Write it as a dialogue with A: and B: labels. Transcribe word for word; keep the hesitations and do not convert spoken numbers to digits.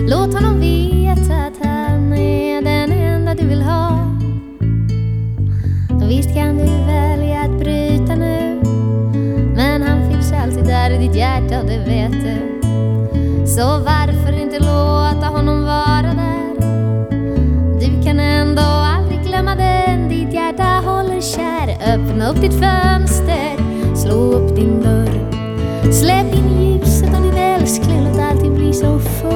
A: Låt honom veta att han är den enda du vill ha. Visst kan du välja att bryta nu, men han finns alltid där i ditt hjärta och det vet du. Så varför inte låta honom vara där? Du kan ändå aldrig glömma den ditt hjärta håller kär. Öppna upp ditt fönster, slå upp din dörr, släpp in ljuset och din älskling, låt allting bli så full.